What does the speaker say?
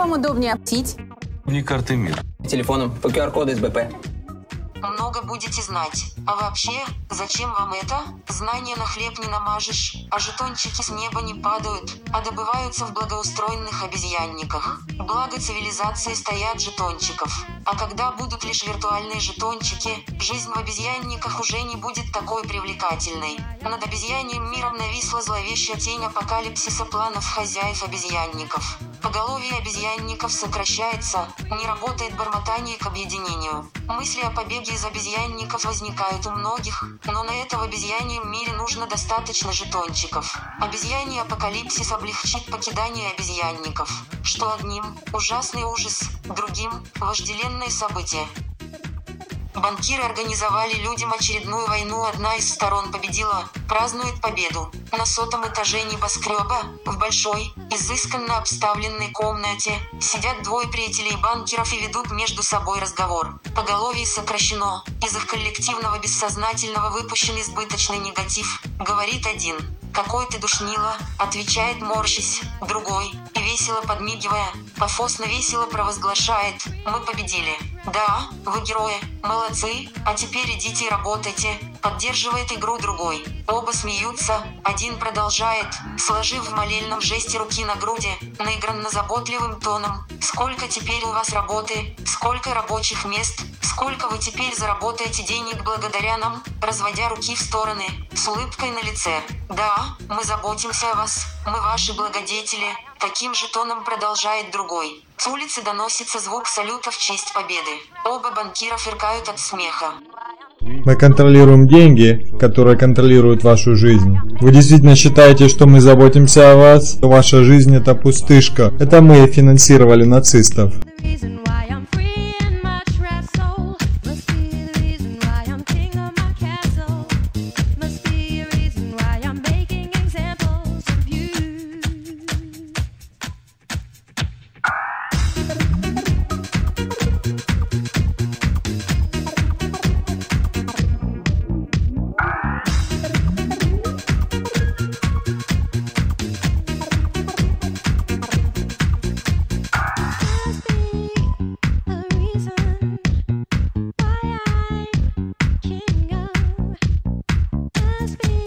вам удобнее оплатить? Не карты мир. Телефоном по QR-коду СБП. Много будете знать. А вообще, зачем вам это? Знания на хлеб не намажешь, а жетончики с неба не падают, а добываются в благоустроенных обезьянниках. Благо цивилизации стоят жетончиков. А когда будут лишь виртуальные жетончики, жизнь в обезьянниках уже не будет такой привлекательной. Над обезьяньим миром нависла зловещая тень апокалипсиса планов хозяев обезьянников. Поголовье обезьянников сокращается, не работает бормотание к объединению. Мысли о побеге из обезьянников возникают у многих, но на это в обезьяньем мире нужно достаточно жетончиков. Обезьяний апокалипсис облегчит покидание обезьянников, что одним – ужасный ужас, другим – вожделенное событие. Банкиры организовали людям очередную войну, одна из сторон победила, празднует победу. На 100-м этаже небоскреба, в большой, изысканно обставленной комнате, сидят двое приятелей банкиров и ведут между собой разговор. Поголовье сокращено, из их коллективного бессознательного выпущен избыточный негатив, говорит один. «Какой ты душнило», отвечает морщись, другой, и весело подмигивая, пафосно весело провозглашает: «Мы победили». «Да, вы герои, молодцы, а теперь идите и работайте», поддерживает игру другой. Оба смеются, один продолжает, сложив в молельном жесте руки на груди, наигранно заботливым тоном: «Сколько теперь у вас работы, сколько рабочих мест, сколько вы теперь заработаете денег благодаря нам», разводя руки в стороны, с улыбкой на лице. «Да, мы заботимся о вас, мы ваши благодетели», таким же тоном продолжает другой. С улицы доносится звук салюта в честь победы. Оба банкира фыркают от смеха. Мы контролируем деньги, которые контролируют вашу жизнь. Вы действительно считаете, что мы заботимся о вас? Ваша жизнь это пустышка. Это мы финансировали нацистов. Must be